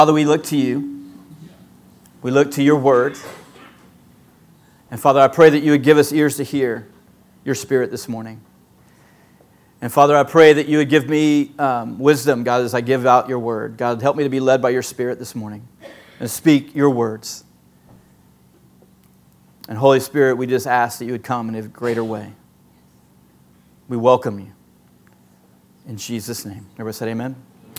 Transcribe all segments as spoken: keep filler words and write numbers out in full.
Father, we look to you. We look to your word. And Father, I pray that you would give us ears to hear your Spirit this morning. And Father, I pray that you would give me um, wisdom, God, as I give out your word. God, help me to be led by your Spirit this morning and speak your words. And Holy Spirit, we just ask that you would come in a greater way. We welcome you. In Jesus' name. Everybody said amen?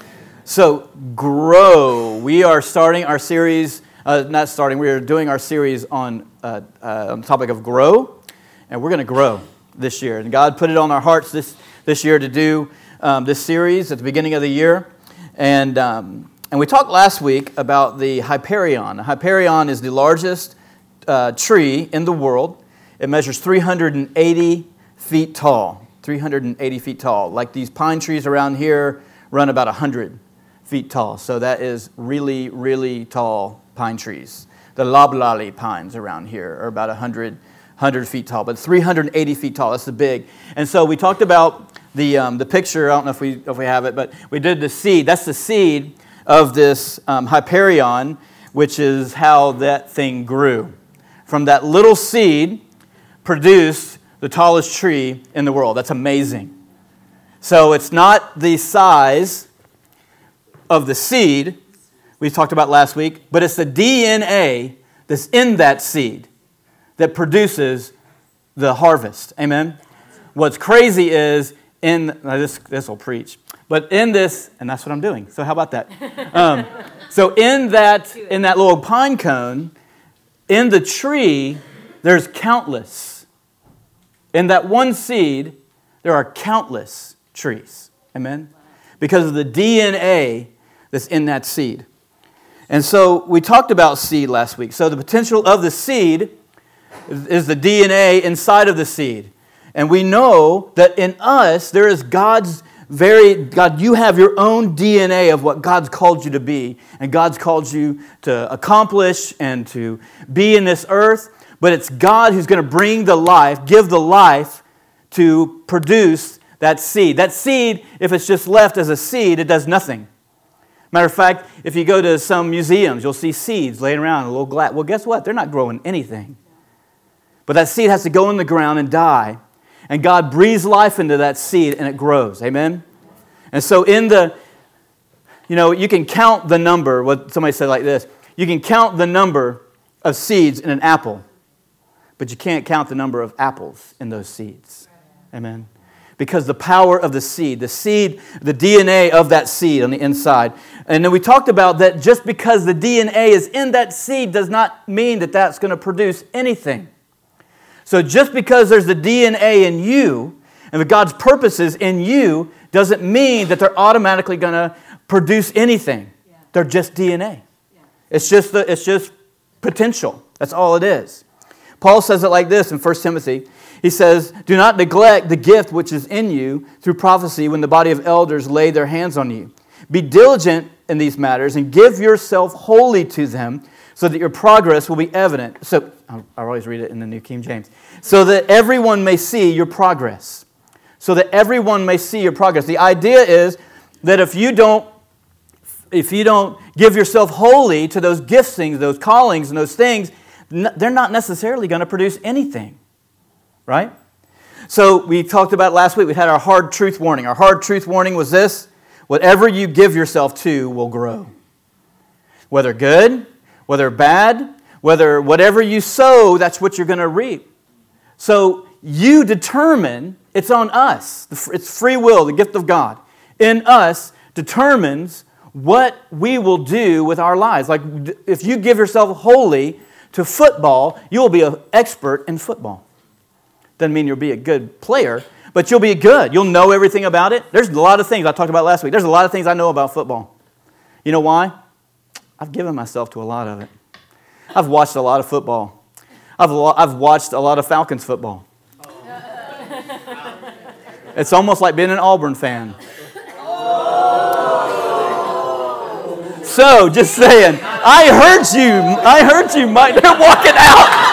So, grow. We are starting our series, uh, not starting, we are doing our series on, uh, uh, on the topic of grow. And we're going to grow this year. And God put it on our hearts this, this year to do um, this series at the beginning of the year. And, um, and we talked last week about the Hyperion. The Hyperion is the largest uh, tree in the world. It measures three hundred eighty feet tall. three hundred eighty feet tall. Like these pine trees around here run about one hundred feet tall. So that is really, really tall pine trees. The loblolly pines around here are about one hundred, one hundred feet tall, but three hundred eighty feet tall. That's the big. And so we talked about the um, the picture. I don't know if we if we have it, but we did the seed. That's the seed of this um, Hyperion, which is how that thing grew. From that little seed, produced the tallest tree in the world. That's amazing. So it's not the size of the seed we talked about last week, but it's the D N A that's in that seed that produces the harvest. Amen? What's crazy is, in now this this will preach, but in this, and that's what I'm doing, so how about that? Um, so in that, in that little pine cone, in the tree, there's countless. In that one seed, there are countless trees. Amen? Because of the D N A that's in that seed. And so we talked about seed last week. So the potential of the seed is the D N A inside of the seed. And we know that in us, there is God's very, God, you have your own D N A of what God's called you to be. And God's called you to accomplish and to be in this earth. But it's God who's going to bring the life, give the life to produce that seed. That seed, if it's just left as a seed, it does nothing. Matter of fact, if you go to some museums, you'll see seeds laying around in a little glass. Well, guess what? They're not growing anything. But that seed has to go in the ground and die. And God breathes life into that seed and it grows. Amen? And so in the, you know, you can count the number, what somebody said like this, you can count the number of seeds in an apple, but you can't count the number of apples in those seeds. Amen? Because the power of the seed, the seed, the D N A of that seed on the inside. And then we talked about that just because the D N A is in that seed does not mean that that's going to produce anything. So just because there's the D N A in you and that God's purposes in you doesn't mean that they're automatically going to produce anything. Yeah. They're just D N A. Yeah. It's just the, it's just potential. That's all it is. Paul says it like this in First Timothy. He says, do not neglect the gift which is in you through prophecy when the body of elders lay their hands on you. Be diligent in these matters and give yourself wholly to them so that your progress will be evident. So, I always read it in the New King James. So that everyone may see your progress. So that everyone may see your progress. The idea is that if you don't, if you don't give yourself wholly to those giftings, those callings and those things, they're not necessarily going to produce anything. Right? So we talked about last week, we had our hard truth warning. Our hard truth warning was this: whatever you give yourself to will grow. Whether good, whether bad, whether whatever you sow, that's what you're going to reap. So you determine, it's on us. It's free will, the gift of God. In us determines what we will do with our lives. Like if you give yourself wholly to football, you will be an expert in football. Doesn't mean you'll be a good player, but you'll be good. You'll know everything about it. There's a lot of things I talked about last week. There's a lot of things I know about football. You know why? I've given myself to a lot of it. I've watched a lot of football. I've lo- I've watched a lot of Falcons football. It's almost like being an Auburn fan. So, just saying, I heard you. I heard you, Mike. They're walking out.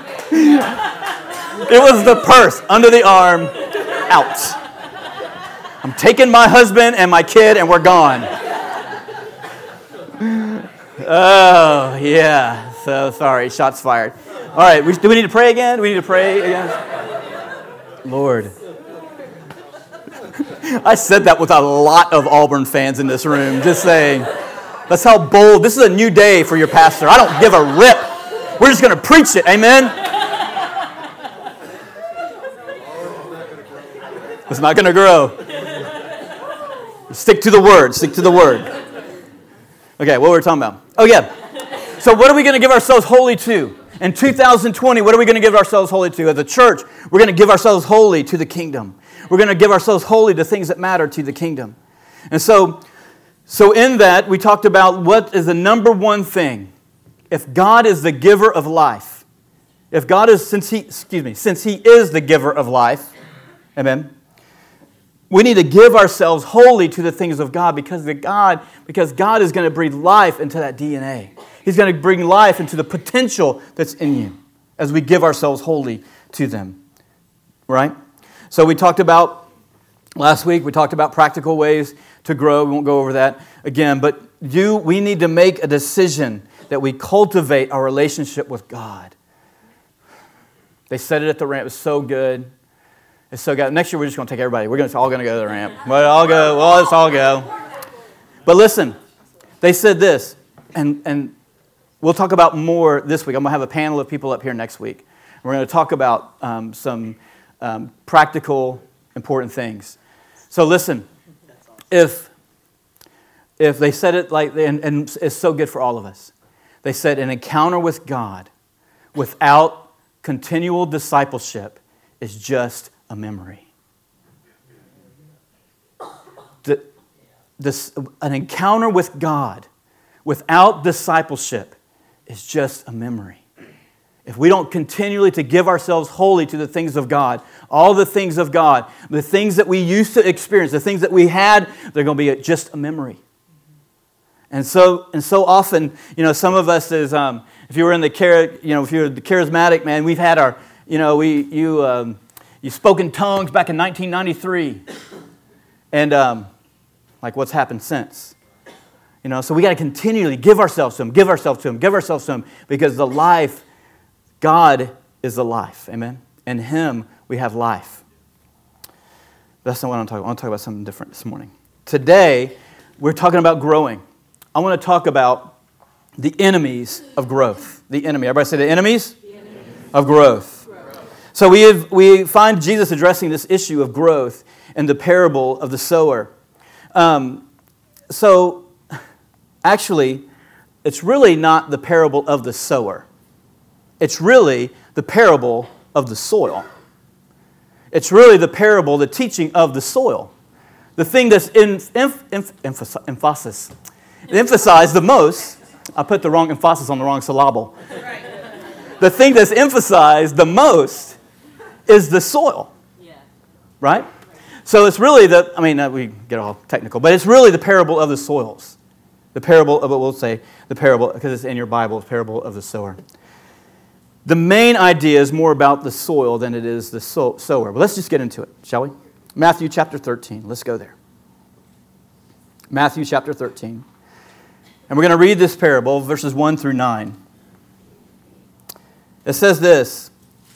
It was the purse under the arm, out. I'm taking my husband and my kid and we're gone. Oh, yeah. So sorry. Shots fired. All right. We, do we need to pray again? Do we need to pray again? Lord. I said that with a lot of Auburn fans in this room. Just saying. That's how bold. This is a new day for your pastor. I don't give a rip. We're just going to preach it. Amen? It's not going to grow. Stick to the word. Stick to the word. Okay, what were we talking about? Oh, yeah. So what are we going to give ourselves wholly to? In two thousand twenty, what are we going to give ourselves wholly to? As a church, we're going to give ourselves wholly to the kingdom. We're going to give ourselves wholly to things that matter to the kingdom. And so, so in that, we talked about what is the number one thing. If God is the giver of life, if God is, since He, excuse me, since He is the giver of life, amen, we need to give ourselves wholly to the things of God because the God, because God is going to breathe life into that D N A. He's going to bring life into the potential that's in you as we give ourselves wholly to them. Right? So we talked about, last week, we talked about practical ways to grow. We won't go over that again. But you, we need to make a decision that we cultivate our relationship with God. They said it at the ramp. It was so good. It's so good. Next year, we're just going to take everybody. We're gonna, all going to go to the ramp. We'll all go. Well, let's all go. But listen, they said this, and, and we'll talk about more this week. I'm going to have a panel of people up here next week. We're going to talk about um, some um, practical, important things. So listen, if if they said it like, and, and it's so good for all of us. They said an encounter with God without continual discipleship is just a memory. The, this, an encounter with God without discipleship is just a memory. If we don't continually to give ourselves wholly to the things of God, all the things of God, the things that we used to experience, the things that we had, they're going to be just a memory. And so, and so often, you know, some of us is, um, if you were in the char, you know, if you're the charismatic man, we've had our, you know, we you um, you spoke in tongues back in nineteen ninety-three, and um, like what's happened since. You know, so we got to continually give ourselves to Him, give ourselves to Him, give ourselves to Him, because the life, God is the life, amen? In Him we have life. That's not what I'm talking about. I want to talk about something different this morning. Today, we're talking about growing. I want to talk about the enemies of growth. The enemy. Everybody say the enemies, the enemies. of growth. growth. So we have, we find Jesus addressing this issue of growth in the parable of the sower. Um, so actually, it's really not the parable of the sower. It's really the parable of the soil. It's really the parable, the teaching of the soil. The thing that's in, inf, inf, emphasis, emphasis, emphasized the most, I put the wrong emphasis on the wrong syllable. The thing that's emphasized the most is the soil. Yeah. Right? So it's really the, I mean, uh, we get all technical, but it's really the parable of the soils. The parable of, we'll say, the parable, because it's in your Bible, the parable of the sower. The main idea is more about the soil than it is the so- sower. But let's just get into it, shall we? Matthew chapter thirteen. Let's go there. Matthew chapter thirteen. And we're going to read this parable, verses one through nine. It says this.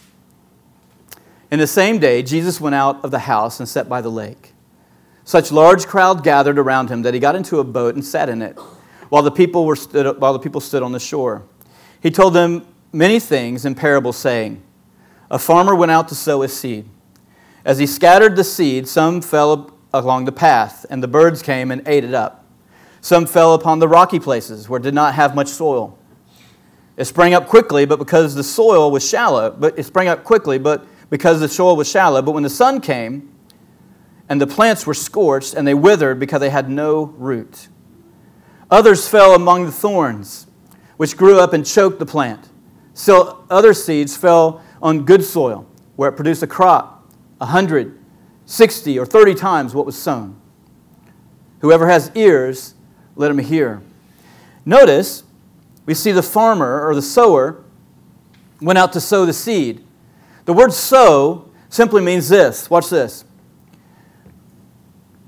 In the same day, Jesus went out of the house and sat by the lake. Such large crowd gathered around him that he got into a boat and sat in it, while the people were stood, while the people stood on the shore. He told them many things in parables, saying, a farmer went out to sow his seed. As he scattered the seed, some fell along the path, and the birds came and ate it up. Some fell upon the rocky places where it did not have much soil. It sprang up quickly, but because the soil was shallow, but it sprang up quickly, but because the soil was shallow. But when the sun came, and the plants were scorched, and they withered because they had no root. Others fell among the thorns, which grew up and choked the plant. Still other seeds fell on good soil, where it produced a crop, a hundred, sixty, or thirty times what was sown. Whoever has ears, let him hear. Notice, we see the farmer or the sower went out to sow the seed. The word sow simply means this. Watch this.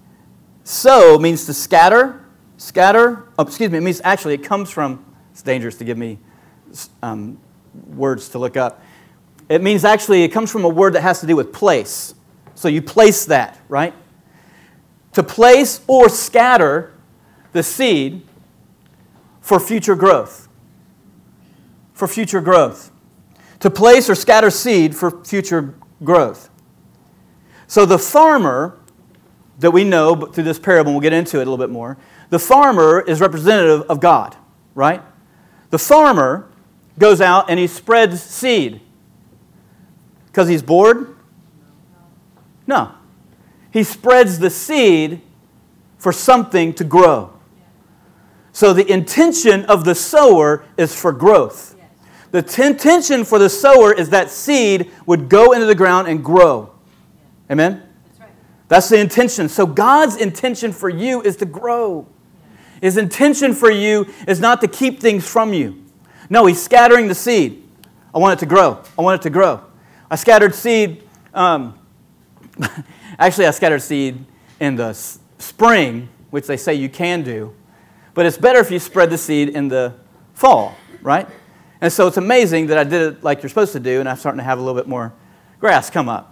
Sow means to scatter, scatter, oh, excuse me, it means actually it comes from, it's dangerous to give me um, words to look up. It means actually it comes from a word that has to do with place. So you place that, right? To place or scatter the seed for future growth. For future growth. To place or scatter seed for future growth. So the farmer that we know through this parable, and we'll get into it a little bit more, the farmer is representative of God, right? The farmer goes out and he spreads seed. Because he's bored? No. He spreads the seed for something to grow. So the intention of the sower is for growth. The t- intention for the sower is that seed would go into the ground and grow. Amen? That's right. That's the intention. So God's intention for you is to grow. His intention for you is not to keep things from you. No, He's scattering the seed. I want it to grow. I want it to grow. I scattered seed. Um, actually, I scattered seed in the s- spring, which they say you can do. But it's better if you spread the seed in the fall, right? And so it's amazing that I did it like you're supposed to do, and I'm starting to have a little bit more grass come up.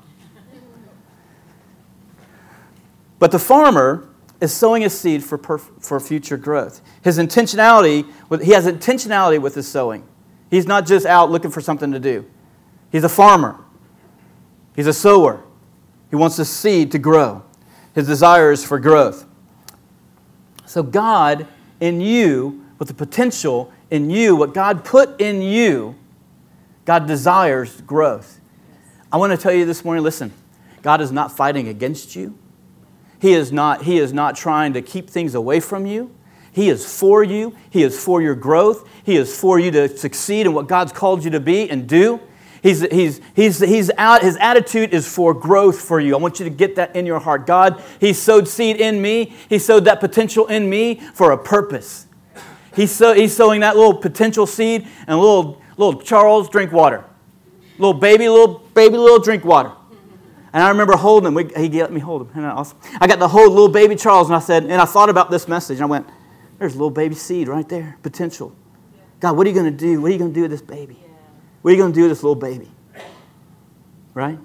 But the farmer is sowing his seed for perf- for future growth. His intentionality, he has intentionality with his sowing. He's not just out looking for something to do. He's a farmer. He's a sower. He wants the seed to grow. His desire is for growth. So God in you, with the potential in you, what God put in you, God desires growth. I want to tell you this morning, listen, God is not fighting against you. He is not, he is not trying to keep things away from you. He is for you. He is for your growth. He is for you to succeed in what God's called you to be and do. He's, he's, he's, he's out, his attitude is for growth for you. I want you to get that in your heart. God, He sowed seed in me. He sowed that potential in me for a purpose. He's, sow, he's sowing that little potential seed, and little, little Charles, drink water. Little baby, little baby, little drink water. And I remember holding him. We, he let me hold him. Isn't that awesome? I got to hold little baby Charles, and I said, and I thought about this message, and I went, there's a little baby seed right there, potential. God, what are you going to do? What are you going to do with this baby? What are you going to do with this little baby? Right?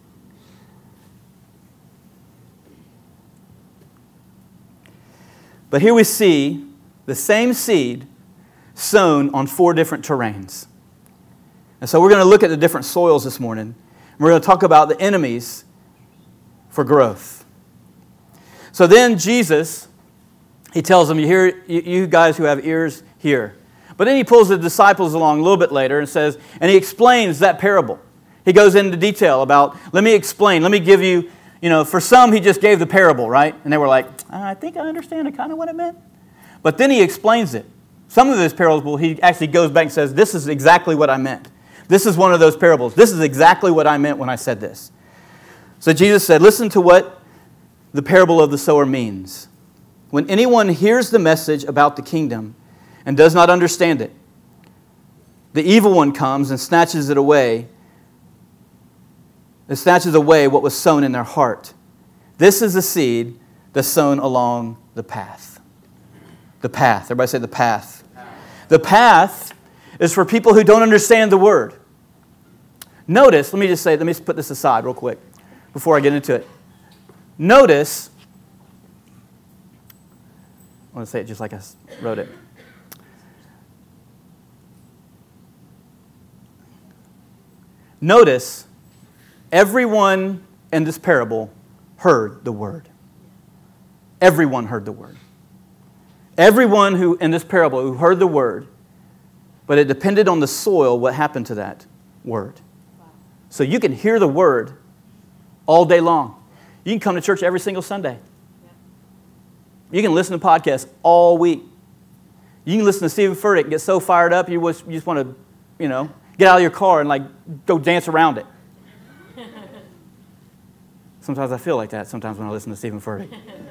But here we see the same seed sown on four different terrains. And so we're going to look at the different soils this morning. We're going to talk about the enemies for growth. So then Jesus, He tells them, you hear, you guys who have ears, hear. But then He pulls the disciples along a little bit later and says, and He explains that parable. He goes into detail about, let me explain, let me give you, you know, for some He just gave the parable, right? And they were like, I think I understand kind of what it meant. But then He explains it. Some of those parables, He actually goes back and says, this is exactly what I meant. This is one of those parables. This is exactly what I meant when I said this. So Jesus said, listen to what the parable of the sower means. When anyone hears the message about the kingdom and does not understand it, the evil one comes and snatches it away. It snatches away what was sown in their heart. This is the seed that's sown along the path. The path. Everybody say the path. The path is for people who don't understand the word. Notice, let me just say, let me just put this aside real quick before I get into it. Notice, I want to say it just like I wrote it. Notice, everyone in this parable heard the word. Everyone heard the word. Everyone who in this parable who heard the word, but it depended on the soil what happened to that word. So you can hear the word all day long. You can come to church every single Sunday. You can listen to podcasts all week. You can listen to Stephen Furtick and get so fired up you just want to, you know, get out of your car and like go dance around it. Sometimes I feel like that sometimes when I listen to Stephen Furtick.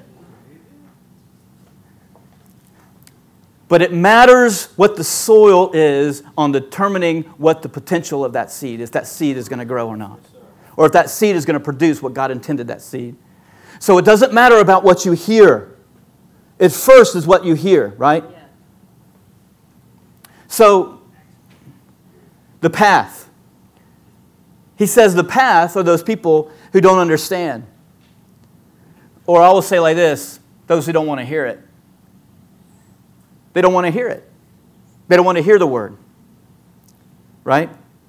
But it matters what the soil is on determining what the potential of that seed is, if that seed is going to grow or not. Or if that seed is going to produce what God intended that seed. So it doesn't matter about what you hear. At first is what you hear, right? Yeah. So, the path. He says the path are those people who don't understand. Or I will say like this, those who don't want to hear it. They don't want to hear it. They don't want to hear the word. Right?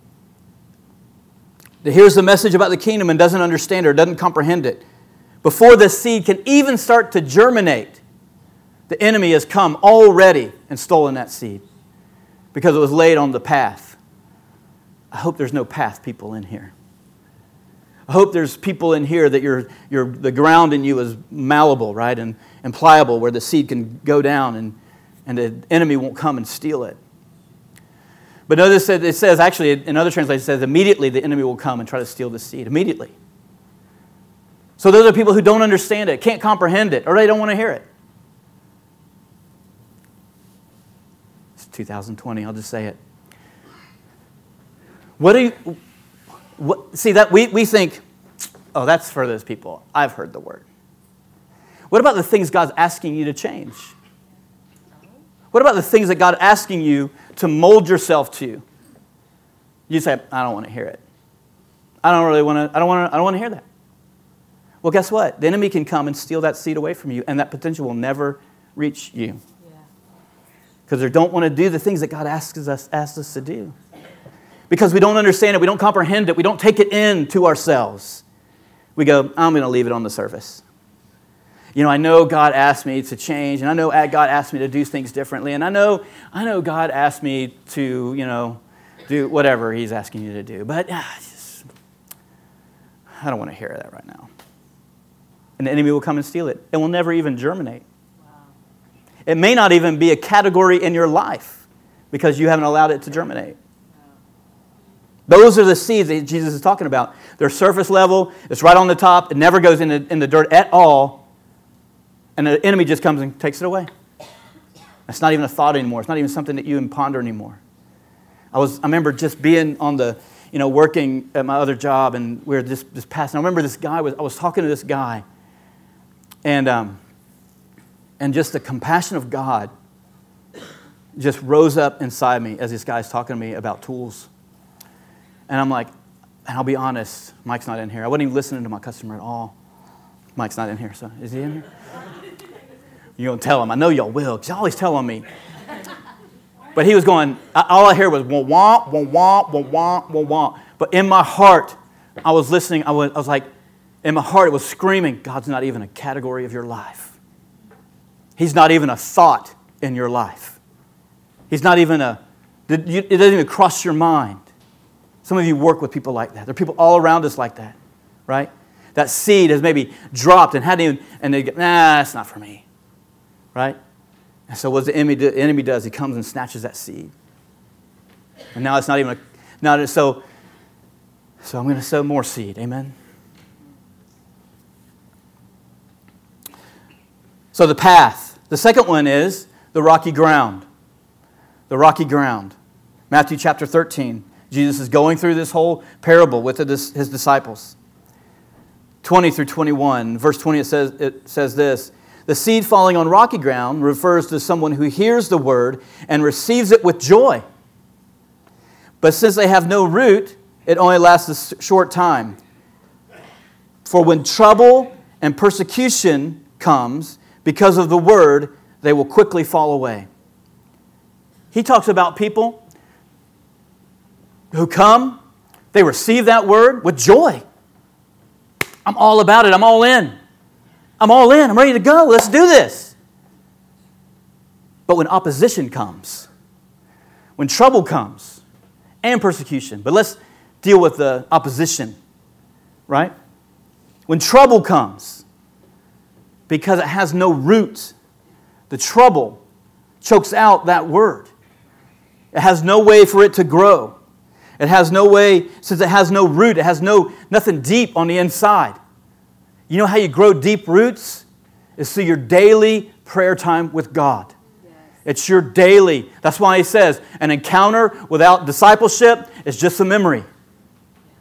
That hears the message about the kingdom and doesn't understand it or doesn't comprehend it. Before the seed can even start to germinate, the enemy has come already and stolen that seed because it was laid on the path. I hope there's no path people in here. I hope there's people in here that you're, you're, the ground in you is malleable, right, and, and pliable where the seed can go down and, and the enemy won't come and steal it. But notice that it says, actually, in other translations, it says, immediately the enemy will come and try to steal the seed. Immediately. So those are people who don't understand it, can't comprehend it, or they don't want to hear it. It's two thousand twenty, I'll just say it. What do you... What, see, that we, we think, oh, that's for those people. I've heard the word. What about the things God's asking you to change? What about the things that God's asking you to mold yourself to? You say, I don't want to hear it. I don't really want to, I don't want to, I don't want to hear that. Well, guess what? The enemy can come and steal that seed away from you, and that potential will never reach you. Because they don't want to do the things that God asks us, asks us to do. Because we don't understand it, we don't comprehend it, we don't take it in to ourselves. We go, I'm going to leave it on the surface. You know, I know God asked me to change, and I know God asked me to do things differently, and I know I know God asked me to, you know, do whatever He's asking you to do. But uh, just, I don't want to hear that right now. And the enemy will come and steal it. It will never even germinate. Wow. It may not even be a category in your life because you haven't allowed it to germinate. Those are the seeds that Jesus is talking about. They're surface level. It's right on the top. It never goes in the, in the dirt at all. And the enemy just comes and takes it away. It's not even a thought anymore. It's not even something that you even ponder anymore. I was I remember just being on the, you know, working at my other job, and we were just, just passing. I remember this guy, was I was talking to this guy, and um, and just the compassion of God just rose up inside me as this guy's talking to me about tools. And I'm like, and I'll be honest, Mike's not in here. I wasn't even listening to my customer at all. Mike's not in here, so is he in here? You're going to tell him. I know y'all will, because y'all always tell on me. But he was going, all I heard was wah, wah, wah, wah, wah, wah, wah, wah. But in my heart, I was listening. I was, I was like, in my heart, it was screaming, God's not even a category of your life. He's not even a thought in your life. He's not even a, it doesn't even cross your mind. Some of you work with people like that. There are people all around us like that, right? That seed has maybe dropped and hadn't even, and they go, nah, that's not for me, right? And so what the enemy, the enemy does, he comes and snatches that seed. And now it's not even, a, now so, so I'm going to sow more seed, amen? So the path. The second one is the rocky ground. The rocky ground. Matthew chapter thirteen. Jesus is going through this whole parable with his disciples. twenty through twenty-one. Verse twenty, it says, it says this. The seed falling on rocky ground refers to someone who hears the word and receives it with joy. But since they have no root, it only lasts a short time. For when trouble and persecution comes because of the word, they will quickly fall away. He talks about people who come, they receive that word with joy. I'm all about it. I'm all in. I'm all in. I'm ready to go. Let's do this. But when opposition comes, when trouble comes, and persecution, but let's deal with the opposition, right? When trouble comes, because it has no root, the trouble chokes out that word. It has no way for it to grow. It has no way, since it has no root, it has no nothing deep on the inside. You know how you grow deep roots? Is through your daily prayer time with God. Yes. It's your daily. That's why he says, an encounter without discipleship is just a memory.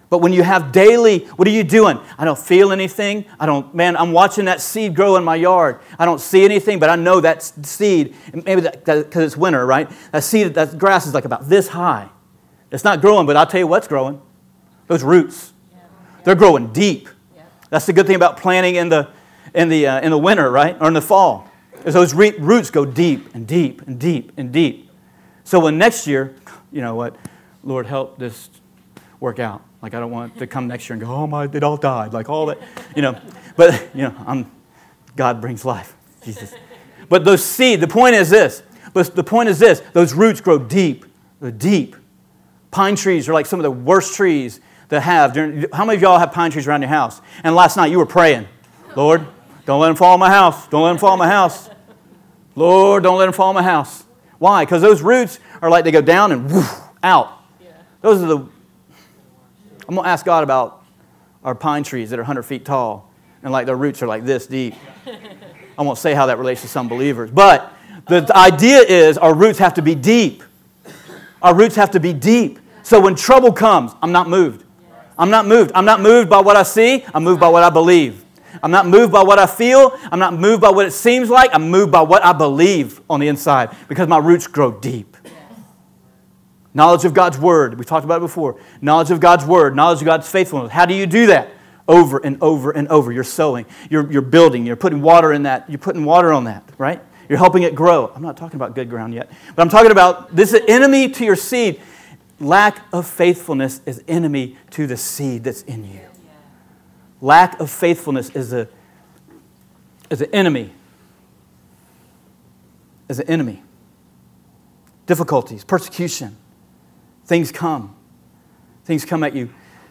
But when you have daily, what are you doing? I don't feel anything. I don't, man, I'm watching that seed grow in my yard. I don't see anything, but I know that seed, maybe because that, it's winter, right? That seed, that grass is like about this high. It's not growing, but I'll tell you what's growing. Those roots. Yeah. They're growing deep. Yeah. That's the good thing about planting in the in the uh, in the winter, right, or in the fall, is those re- roots go deep and deep and deep and deep. So when next year, you know what, Lord, help this work out. Like, I don't want to come next year and go, oh my, it all died, like all that, you know. But, you know, I'm, God brings life, Jesus. But those seed, the point is this. But the point is this, those roots grow deep, they're deep. Pine trees are like some of the worst trees to have. During, how many of y'all have pine trees around your house? And last night you were praying, Lord, don't let them fall on my house. Don't let them fall on my house. Lord, don't let them fall on my house. Why? Because those roots are like they go down and woof, out. Those are the... I'm going to ask God about our pine trees that are one hundred feet tall and like their roots are like this deep. I won't say how that relates to some believers. But the idea is our roots have to be deep. Our roots have to be deep. So when trouble comes, I'm not moved. I'm not moved. I'm not moved by what I see. I'm moved by what I believe. I'm not moved by what I feel. I'm not moved by what it seems like. I'm moved by what I believe on the inside because my roots grow deep. Knowledge of God's Word. We talked about it before. Knowledge of God's Word. Knowledge of God's faithfulness. How do you do that? Over and over and over. You're sowing. You're, you're building. You're putting water in that. You're putting water on that, right? You're helping it grow. I'm not talking about good ground yet. But I'm talking about this enemy to your seed. Lack of faithfulness is enemy to the seed that's in you. Lack of faithfulness is a is an enemy. Is an enemy. Difficulties, persecution. Things come. Things come at you.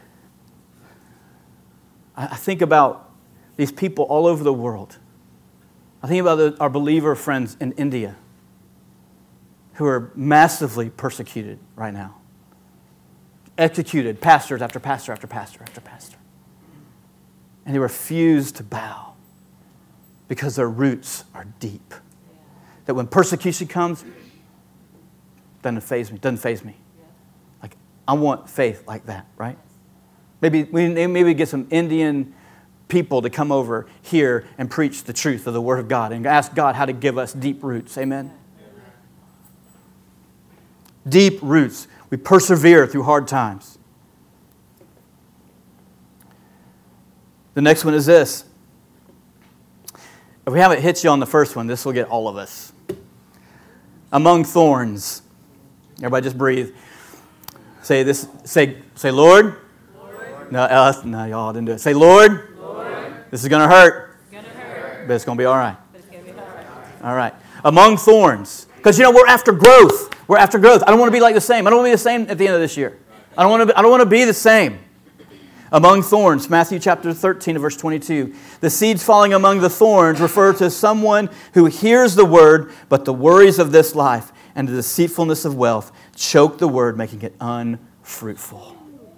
I think about these people all over the world. I think about the, our believer friends in India who are massively persecuted right now. Executed, pastors after pastor after pastor after pastor. And they refuse to bow because their roots are deep. That when persecution comes, doesn't faze me, doesn't faze me. Like, I want faith like that, right? Maybe we maybe get some Indian people to come over here and preach the truth of the Word of God and ask God how to give us deep roots. Amen? Deep roots. We persevere through hard times. The next one is this. If we haven't hit you on the first one, this will get all of us. Among thorns. Everybody just breathe. Say this. Say, say, Lord. Lord. No, uh, no, y'all didn't do it. Say, Lord. Lord. This is going to hurt. It's going to hurt. But it's going to be all right. But it's going to be all right. All right. Among thorns. Because, you know, we're after growth. We're after growth. I don't want to be like the same. I don't want to be the same at the end of this year. I don't want to be, I don't want to be the same. Among thorns, Matthew chapter thirteen, verse twenty-two. The seeds falling among the thorns refer to someone who hears the word, but the worries of this life and the deceitfulness of wealth choke the word, making it unfruitful.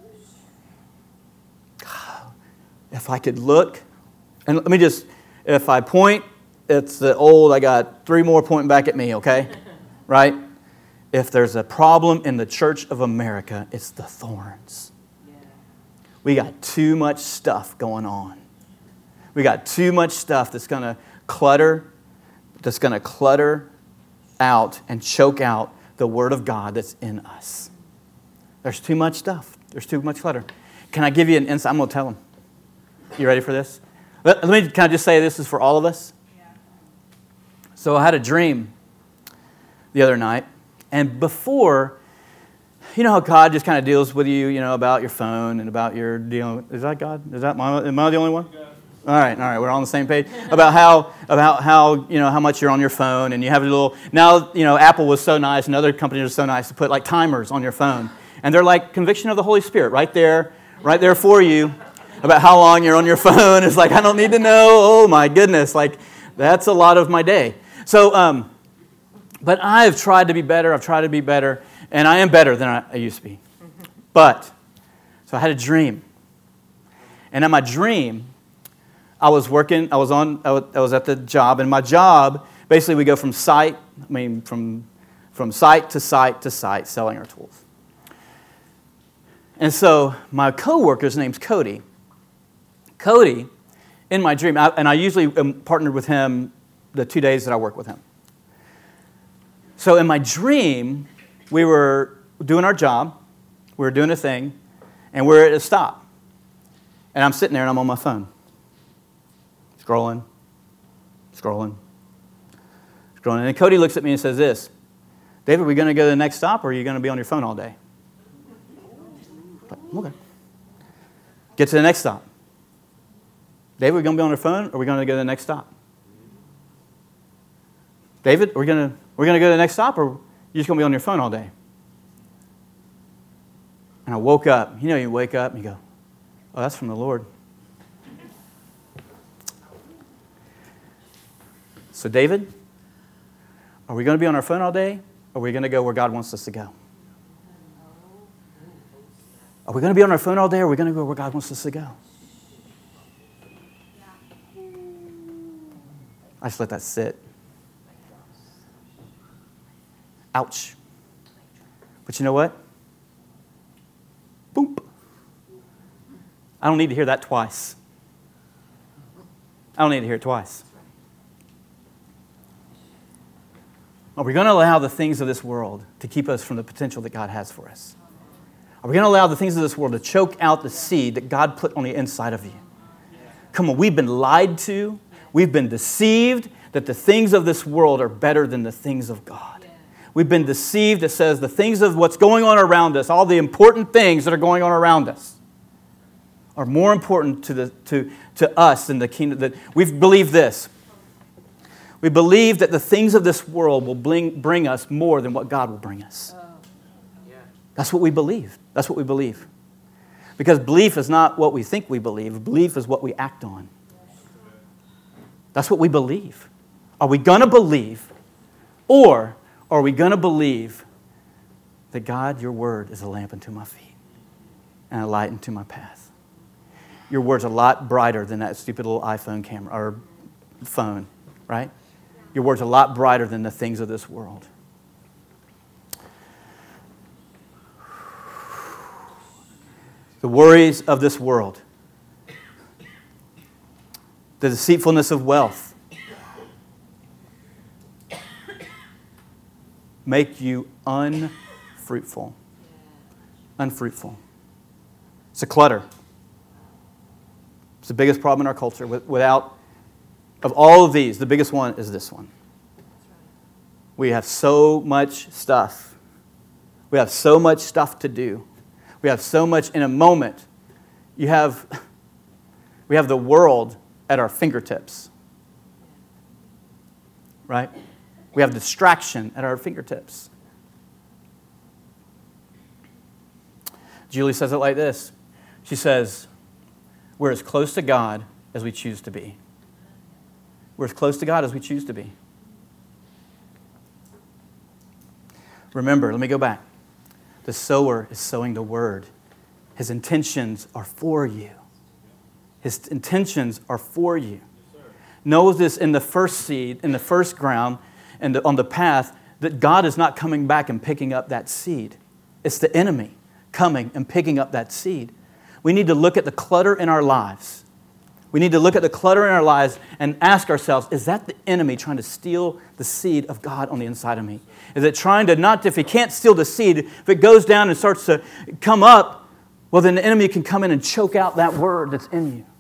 If I could look, and let me just, if I point, it's the old, I got three more pointing back at me, okay? Right? If there's a problem in the Church of America, it's the thorns. We got too much stuff going on. We got too much stuff that's going to clutter, that's going to clutter out and choke out the Word of God that's in us. There's too much stuff. There's too much clutter. Can I give you an insight? I'm going to tell them. You ready for this? Let, let me, can I just say this is for all of us? Yeah. So I had a dream the other night, and before... You know how God just kind of deals with you, you know, about your phone and about your dealing. Is that God? Is that my? Am I the only one? Yeah. All right, all right. We're all on the same page about how about how you know how much you're on your phone, and you have a little. Now you know Apple was so nice, and other companies are so nice to put like timers on your phone, and they're like conviction of the Holy Spirit right there, right there for you, about how long you're on your phone. It's like I don't need to know. Oh my goodness, like that's a lot of my day. So, um, but I've tried to be better. I've tried to be better. And I am better than I used to be. But, so I had a dream. And in my dream, I was working, I was on, I was at the job. And my job, basically we go from site, I mean, from, from site to site to site, selling our tools. And so my coworker's name's Cody. Cody, in my dream, I, and I usually am partnered with him the two days that I work with him. So in my dream, we were doing our job, we were doing a thing, and we're at a stop. And I'm sitting there and I'm on my phone. Scrolling, scrolling, scrolling. And then Cody looks at me and says this, David, are we going to go to the next stop or are you going to be on your phone all day? Okay. Get to the next stop. David, are we going to be on our phone or are we going to go to the next stop? David, are we going to, we're going to go to the next stop or are you just going to be on your phone all day? And I woke up. You know, you wake up and you go, oh, that's from the Lord. So, David, are we going to be on our phone all day or are we going to go where God wants us to go? Are we going to be on our phone all day or are we going to go where God wants us to go? I just let that sit. Ouch. But you know what? Boop. I don't need to hear that twice. I don't need to hear it twice. Are we going to allow the things of this world to keep us from the potential that God has for us? Are we going to allow the things of this world to choke out the seed that God put on the inside of you? Come on, we've been lied to. We've been deceived that the things of this world are better than the things of God. We've been deceived that says the things of what's going on around us, all the important things that are going on around us, are more important to the to, to us than the kingdom. That we've believed this. We believe that the things of this world will bring, bring us more than what God will bring us. That's what we believe. That's what we believe. Because belief is not what we think we believe. Belief is what we act on. That's what we believe. Are we going to believe, or are we going to believe that God, your word is a lamp unto my feet and a light unto my path? Your word's a lot brighter than that stupid little iPhone camera or phone, right? Your word's a lot brighter than the things of this world. The worries of this world, the deceitfulness of wealth, make you unfruitful. Unfruitful. It's a clutter. It's the biggest problem in our culture. Without, of all of these, the biggest one is this one. We have so much stuff. We have so much stuff to do. We have so much in a moment. You have, we have the world at our fingertips. Right? We have distraction at our fingertips. Julie says it like this. She says, we're as close to God as we choose to be. We're as close to God as we choose to be. Remember, let me go back. The sower is sowing the word. His intentions are for you. His intentions are for you. Know this in the first seed, in the first ground, and on the path, that God is not coming back and picking up that seed. It's the enemy coming and picking up that seed. We need to look at the clutter in our lives. We need to look at the clutter in our lives and ask ourselves, is that the enemy trying to steal the seed of God on the inside of me? Is it trying to not, if he can't steal the seed, if it goes down and starts to come up, well, then the enemy can come in and choke out that word that's in you.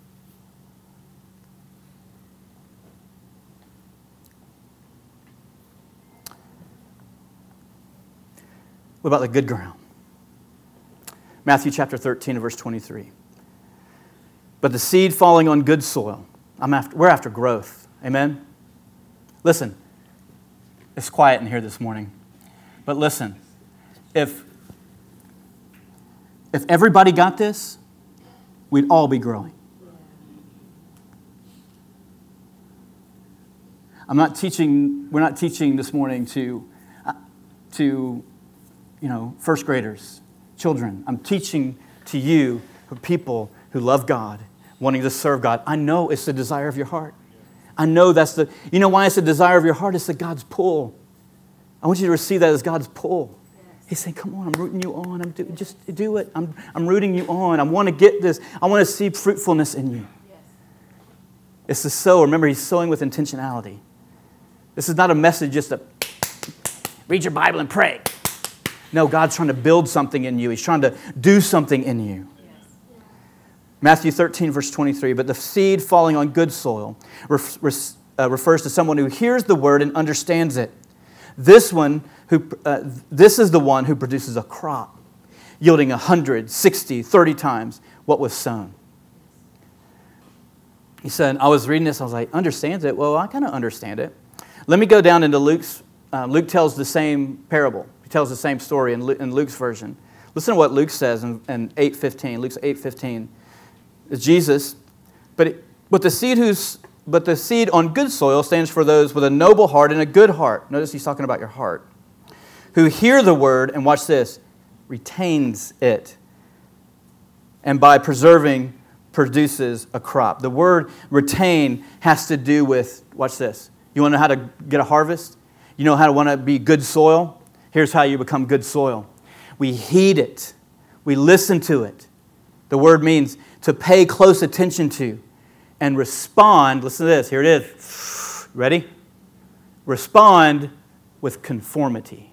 What about the good ground? Matthew chapter thirteen and verse twenty-three. But the seed falling on good soil, I'm after, we're after growth. Amen? Listen, it's quiet in here this morning. But listen, if, if everybody got this, we'd all be growing. I'm not teaching, we're not teaching this morning to, uh, to you know, first graders, children. I'm teaching to you, people who love God, wanting to serve God. I know it's the desire of your heart. I know that's the, you know why it's the desire of your heart? It's the God's pull. I want you to receive that as God's pull. He's saying, come on, I'm rooting you on. I'm do, just do it. I'm, I'm rooting you on. I want to get this. I want to see fruitfulness in you. Yes. It's the sow. Remember, he's sowing with intentionality. This is not a message just to read your Bible and pray. No, God's trying to build something in you. He's trying to do something in you. Yes. Matthew thirteen, verse twenty-three, but the seed falling on good soil ref, uh, refers to someone who hears the word and understands it. This one, who uh, this is the one who produces a crop, yielding one hundred, sixty, thirty times what was sown. He said, I was reading this, I was like, understands it? Well, I kind of understand it. Let me go down into Luke's, uh, Luke tells the same parable. He tells the same story in, Luke, in Luke's version. Listen to what Luke says in, in eight fifteen. Luke's eight fifteen. It's Jesus, but it, but the seed who's but the seed on good soil stands for those with a noble heart and a good heart. Notice he's talking about your heart. Who hear the word and watch this, retains it, and by preserving produces a crop. The word retain has to do with, watch this. You want to know how to get a harvest? You know how to want to be good soil? Here's how you become good soil. We heed it. We listen to it. The word means to pay close attention to and respond. Listen to this. Here it is. Ready? Respond with conformity.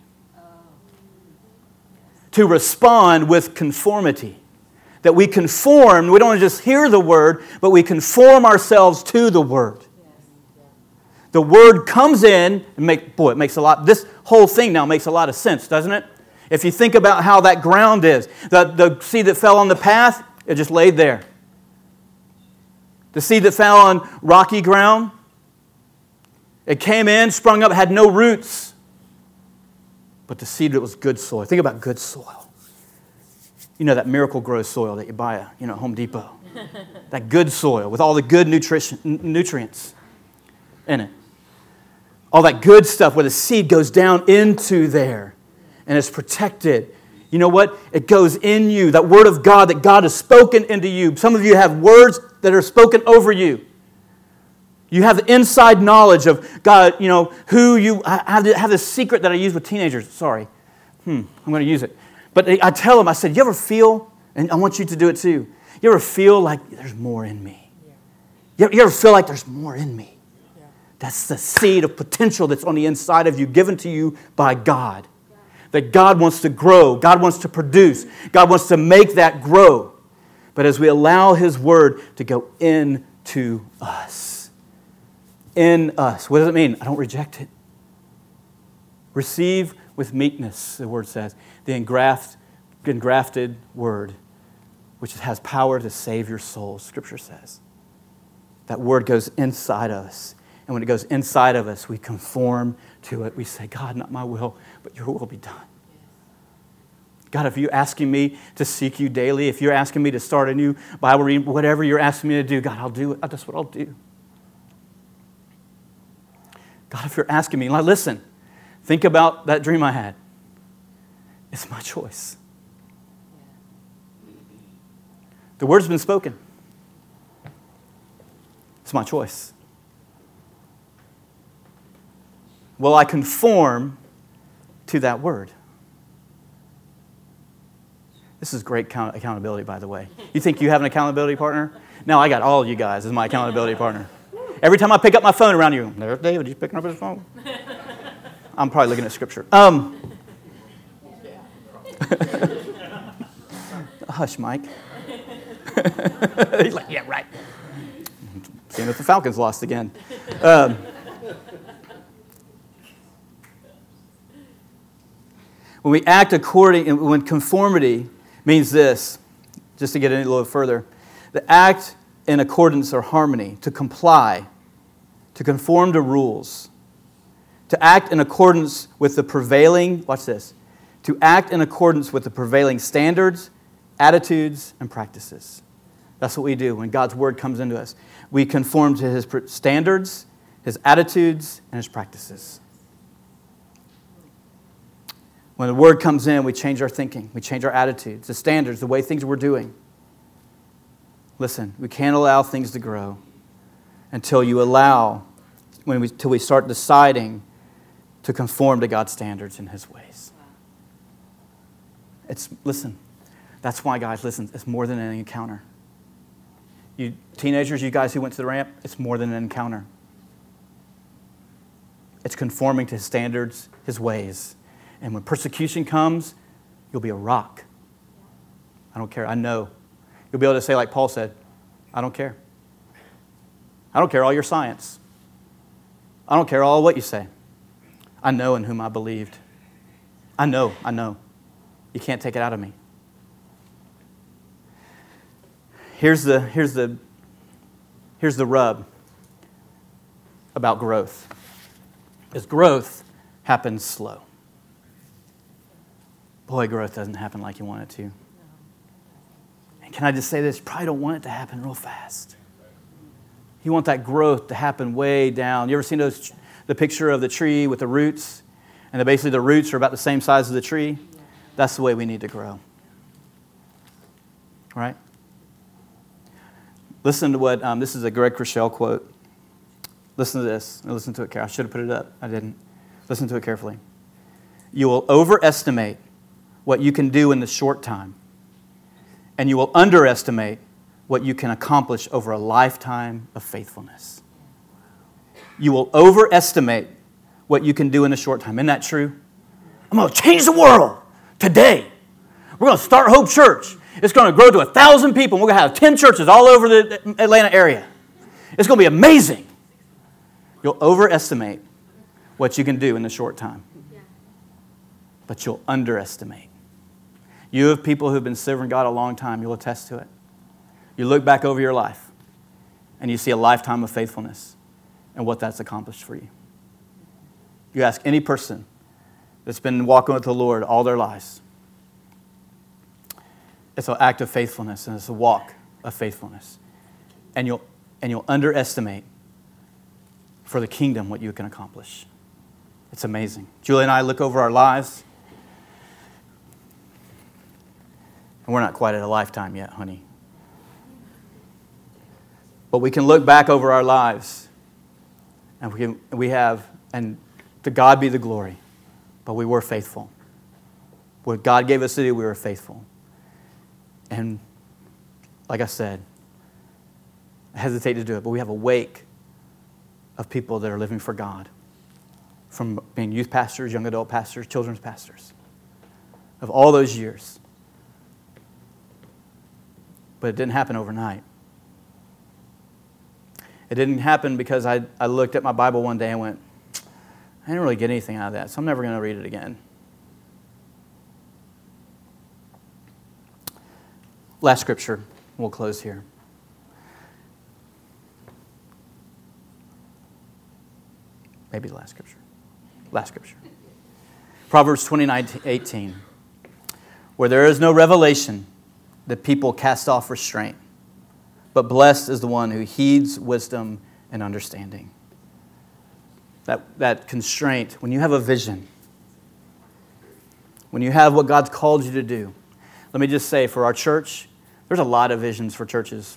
To respond with conformity. That we conform, we don't just hear the word, but we conform ourselves to the word. The word comes in, and make, boy, it makes a lot, this whole thing now makes a lot of sense, doesn't it? If you think about how that ground is, the, the seed that fell on the path, it just laid there. The seed that fell on rocky ground, it came in, sprung up, had no roots. But the seed that was good soil, think about good soil. You know that Miracle Grow soil that you buy at, you know, Home Depot. That good soil with all the good nutrition, nutrients in it. All that good stuff where the seed goes down into there and is protected. You know what? It goes in you. That word of God that God has spoken into you. Some of you have words that are spoken over you. You have the inside knowledge of God, you know, who you... I have, have this secret that I use with teenagers. Sorry. Hmm, I'm going to use it. But I tell them, I said, you ever feel, and I want you to do it too, you ever feel like there's more in me? Yeah. You ever feel like there's more in me? Yeah. That's the seed of potential that's on the inside of you, given to you by God. Yeah. That God wants to grow, God wants to produce, God wants to make that grow. But as we allow His Word to go into us, in us, what does it mean? I don't reject it. Receive with meekness, the Word says, the engraft, engrafted Word, which has power to save your soul, Scripture says. That Word goes inside us. And when it goes inside of us, we conform to it. We say, God, not my will, but your will be done. God, if you're asking me to seek you daily, if you're asking me to start a new Bible reading, whatever you're asking me to do, God, I'll do it. That's what I'll do. God, if you're asking me, like, listen, think about that dream I had. It's my choice. The word's been spoken. It's my choice. Will I conform to that word? This is great count- accountability, by the way. You think you have an accountability partner? No, I got all you guys as my accountability partner. Every time I pick up my phone around you, there's David, he's picking up his phone. I'm probably looking at Scripture. Um, Hush, Mike. He's like, yeah, right. Seeing if the Falcons lost again. Um, when we act according, when conformity means this, just to get in a little further, the act in accordance or harmony, to comply, to conform to rules, to act in accordance with the prevailing, watch this, to act in accordance with the prevailing standards, attitudes, and practices. That's what we do when God's Word comes into us. We conform to His standards, His attitudes, and His practices. When the Word comes in, we change our thinking, we change our attitudes, the standards, the way things we're doing. Listen, we can't allow things to grow until you allow, when we, until we start deciding to conform to God's standards and His ways. It's, listen, that's why, guys, listen, it's more than an encounter. You teenagers, you guys who went to the ramp, it's more than an encounter. It's conforming to His standards, His ways. And when persecution comes, you'll be a rock. I don't care. I know. You'll be able to say like Paul said, I don't care. I don't care all your science. I don't care all what you say. I know in whom I believed. I know, I know. You can't take it out of me. Here's the, here's the, here's the rub about growth. Is growth happens slow. Boy, growth doesn't happen like you want it to. And can I just say this? You probably don't want it to happen real fast. You want that growth to happen way down. You ever seen those, the picture of the tree with the roots? And the, basically the roots are about the same size as the tree? That's the way we need to grow. Right? Listen to what, um, this is a Greg Rochelle quote. Listen to this. Listen to it carefully. I should have put it up. I didn't. Listen to it carefully. You will overestimate what you can do in the short time, and you will underestimate what you can accomplish over a lifetime of faithfulness. You will overestimate what you can do in a short time. Isn't that true? I'm going to change the world today. We're going to start Hope Church. It's going to grow to a thousand people, and we're going to have ten churches all over the Atlanta area. It's going to be amazing. You'll overestimate what you can do in a short time. But you'll underestimate. You have people who have been serving God a long time. You'll attest to it. You look back over your life, and you see a lifetime of faithfulness and what that's accomplished for you. You ask any person that's been walking with the Lord all their lives. It's an act of faithfulness, and it's a walk of faithfulness. And you'll, and you'll underestimate for the kingdom what you can accomplish. It's amazing. Julie and I look over our lives, and we're not quite at a lifetime yet, honey. But we can look back over our lives, and we, can, we have, and to God be the glory, but we were faithful. What God gave us to do, we were faithful. And like I said, I hesitate to do it, but we have a wake of people that are living for God, from being youth pastors, young adult pastors, children's pastors, of all those years. But it didn't happen overnight. It didn't happen because I, I looked at my Bible one day and went, I didn't really get anything out of that, so I'm never going to read it again. Last scripture, we'll close here. Maybe the last scripture. Last scripture. Proverbs twenty-nine eighteen. Where there is no revelation, the people cast off restraint. But blessed is the one who heeds wisdom and understanding. That, that constraint, when you have a vision, when you have what God's called you to do. Let me just say, for our church, there's a lot of visions for churches.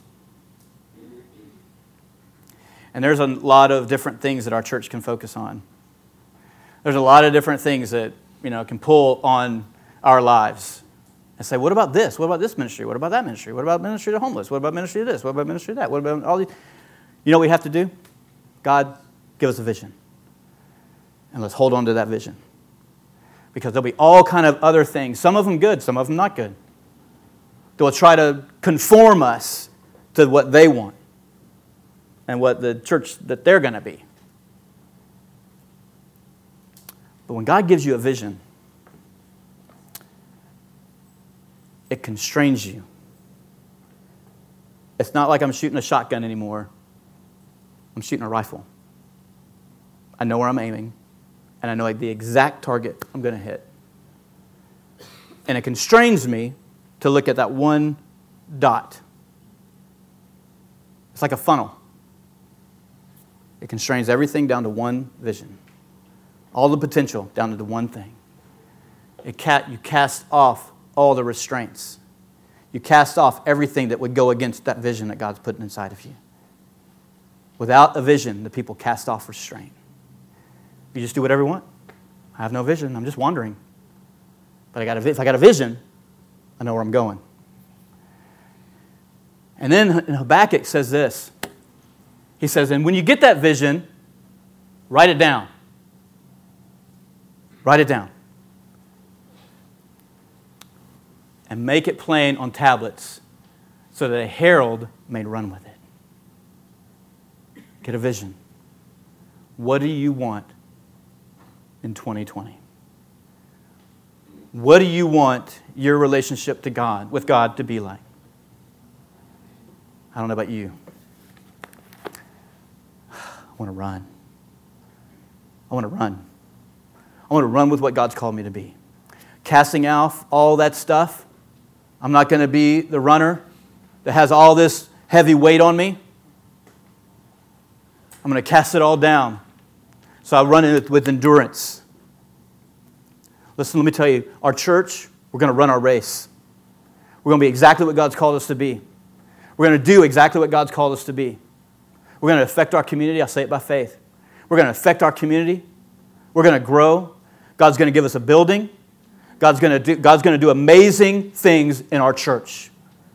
And there's a lot of different things that our church can focus on. There's a lot of different things that, you know, can pull on our lives and say, what about this? What about this ministry? What about that ministry? What about ministry to homeless? What about ministry to this? What about ministry to that? What about all these? You know what we have to do? God, give us a vision. And let's hold on to that vision. Because there'll be all kind of other things, some of them good, some of them not good. They'll try to conform us to what they want and what the church that they're going to be. But when God gives you a vision, it constrains you. It's not like I'm shooting a shotgun anymore. I'm shooting a rifle. I know where I'm aiming, and I know like the exact target I'm going to hit. And it constrains me to look at that one dot. It's like a funnel. It constrains everything down to one vision. All the potential down to the one thing. It ca- you cast off all the restraints. You cast off everything that would go against that vision that God's putting inside of you. Without a vision, the people cast off restraint. You just do whatever you want. I have no vision. I'm just wandering. But I got a, if I got a vision, I know where I'm going. And then Habakkuk says this. He says, and when you get that vision, write it down. Write it down. And make it plain on tablets so that a herald may run with it. Get a vision. What do you want in twenty twenty? What do you want your relationship to God, with God to be like? I don't know about you. I want to run. I want to run. I want to run with what God's called me to be. Casting off all that stuff. I'm not going to be the runner that has all this heavy weight on me. I'm going to cast it all down. So I run it with endurance. Listen, let me tell you, our church, we're going to run our race. We're going to be exactly what God's called us to be. We're going to do exactly what God's called us to be. We're going to affect our community. I say it by faith. We're going to affect our community. We're going to grow. God's going to give us a building. God's going to do, God's going to do amazing things in our church.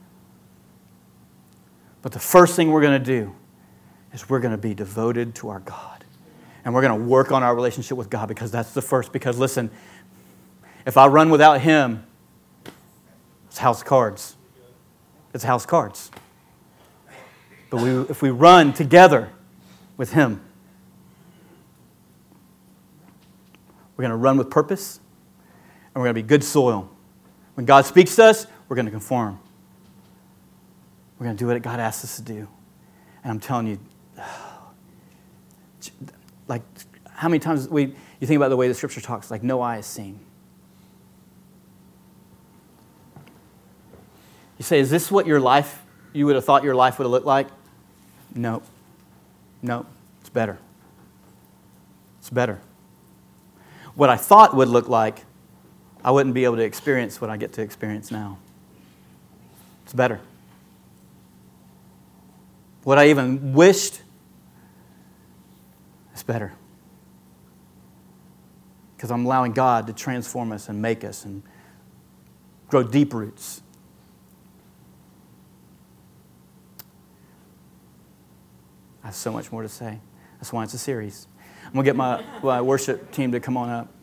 But the first thing we're going to do is we're going to be devoted to our God. And we're going to work on our relationship with God, because that's the first. Because listen, if I run without Him, it's house cards. It's house cards. But we, if we run together with Him, we're going to run with purpose, and we're going to be good soil. When God speaks to us, we're going to conform. We're going to do what God asks us to do. And I'm telling you, like, how many times we you think about the way the Scripture talks, like no eye has seen. You say, is this what your life, you would have thought your life would have looked like? No. No. It's better. It's better. What I thought would look like, I wouldn't be able to experience what I get to experience now. It's better. What I even wished, it's better. Because I'm allowing God to transform us and make us and grow deep roots. I have so much more to say. That's why it's a series. I'm going to get my, my worship team to come on up.